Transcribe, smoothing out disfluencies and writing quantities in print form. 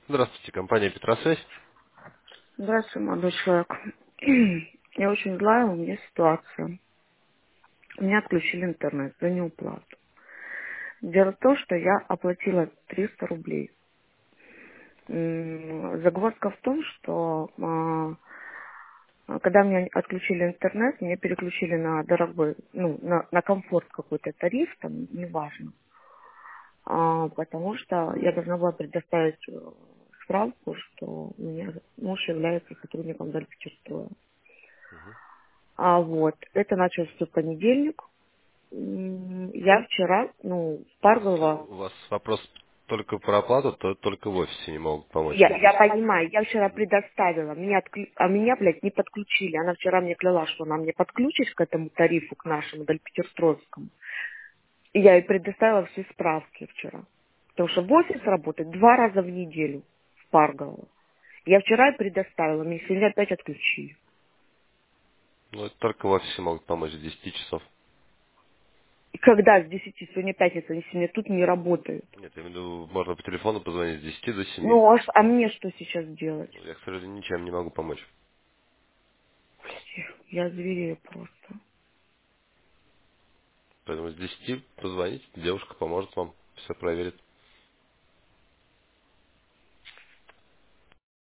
Здравствуйте, компания Петросвязь. Здравствуй, молодой человек. Я очень злая, у меня ситуация. Меня отключили интернет за неуплату. Дело в том, что я оплатила 300 рублей. Загвоздка в том, что когда мне отключили интернет, меня переключили на дорогой, ну, на комфорт какой-то тариф, там, неважно. Потому что я должна была предоставить справку, что у меня муж является сотрудником Дальпечерстроя. Это началось в понедельник. Я вчера, в Парголово, У вас вопрос только про оплату, то только в офисе не могут помочь. я понимаю, я вчера предоставила, меня, блядь, не подключили. Она вчера мне клялась, что она мне подключит к этому тарифу, к нашему Дальпетерстровскому. И я ей предоставила все справки вчера. Потому что в офис работает 2 раза в неделю в Парголово. Я вчера ей предоставила, мне сегодня опять отключили. Ну, это только в офисе могут помочь с 10 часов. И когда с 10, сегодня пятница, они сегодня тут не работают. Нет, я имею в виду, можно по телефону позвонить с 10 до 7. Ну, а мне что сейчас делать? Ну, я, к сожалению, ничем не могу помочь. Я зверею просто. Поэтому с 10 позвоните, девушка поможет вам, все проверит.